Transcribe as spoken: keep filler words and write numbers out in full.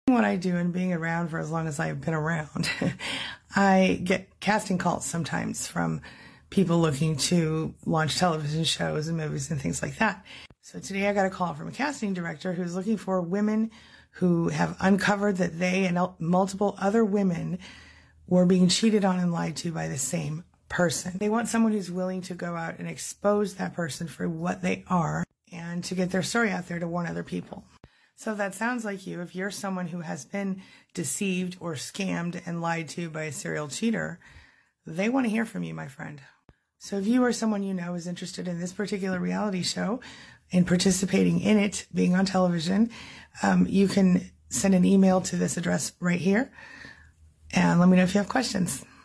What I do and being around for as long as I've been around, I get casting calls sometimes from people looking to launch television shows and movies and things like that. So today I got a call from a casting director who's looking for women who have uncovered that they and multiple other women were being cheated on and lied to by the same person. They want someone who's willing to go out and expose that person for what they are and to get their story out there to warn other people. So if that sounds like you, if you're someone who has been deceived or scammed and lied to by a serial cheater, they want to hear from you, my friend. So if you or someone you know is interested in this particular reality show and participating in it, being on television, um, you can send an email to this address right here and let me know if you have questions.